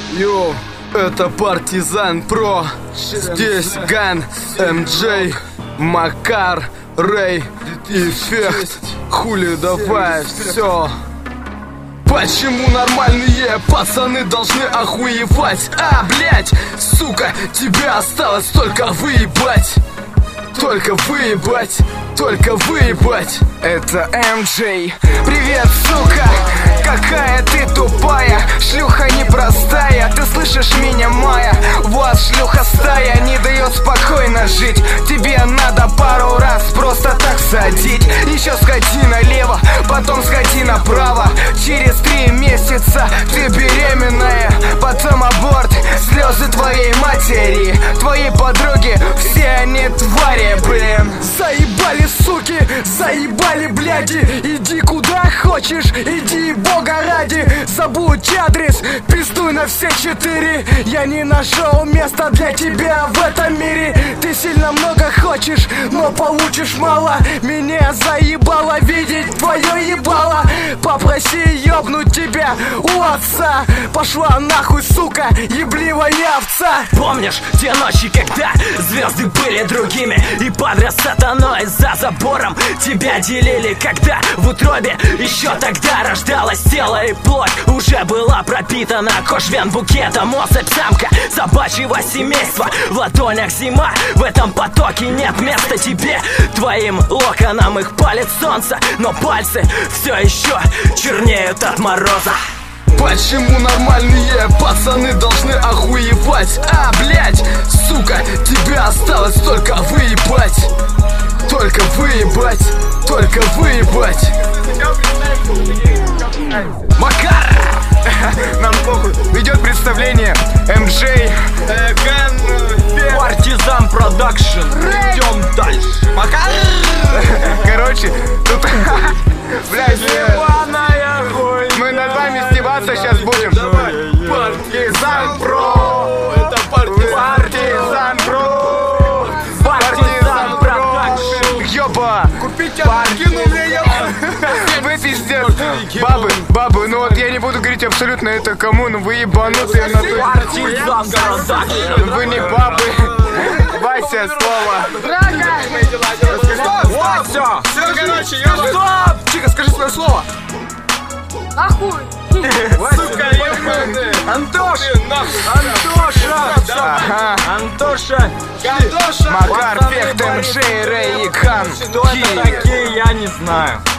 Йоу, это Партизан Про. Здесь Ган, МД, Макар, Рэй, Эффект. Хули, давай, все. Почему нормальные пацаны должны охуевать? Блять, сука, тебе осталось только выебать. Только выебать, только выебать. Это МД. Привет, сука, какая ты тупая. Шлюха непростая, ты слышишь меня, Майя? Вот шлюха стая не дает спокойно жить. Тебе надо пару раз просто так садить. Еще сходи налево, потом сходи направо. Через 3 месяца ты беременная, потом аборт, слезы твоей матери, твоей подруги, все они твари, блин. Заебали, суки, заебали, бляди. Иди куда хочешь, иди бога ради. Забудь адрес, пиздуй на все 4. Я не нашел места для тебя в этом мире. Ты сильно много хочешь, но получишь мало. Меня заебало видеть твое ебало. Попроси ёбнуть тебя у отца. Пошла нахуй, сука, ебливая овца. Помнишь те ночи, когда звезды были другими, и падре с сатаной за забором тебя делили, когда в утробе еще тогда рождалось тело, и плоть уже была пропитана кожвен букетом. Особь самка собачьего семейства, в ладонях зима, в этом потоке нет места тебе, твоим локонам их палит солнце, но пальцы все еще чернеют от мороза. Почему нормальные пацаны должны охуевать? Блять, сука, тебе осталось только выебать. Только выебать, только выебать. Макар! Нам похуй. Идет представление МД, Ган, Партизан Продакшн. Идем дальше. Макар! Короче, тут... Блять, мы над вами стебаться сейчас будем. Партизан Про. Это Партизан Про. Партизан Продакшн. Ёба. Купите кину мне, ёба. Вы пиздец. Бабы, ну вот я не буду говорить абсолютно это кому, но вы ебанутые на то. Партизан Продакшн. Вы не бабы. Вася, слово. Вот, все, короче, ёба. Стоп! Чика, скажи свое слово. Нахуй! Сука, ебаный. Антоша! Антоша! Антоша! Макар, Фехт, МД, Рэй и Ган. Кто это такие, я не знаю.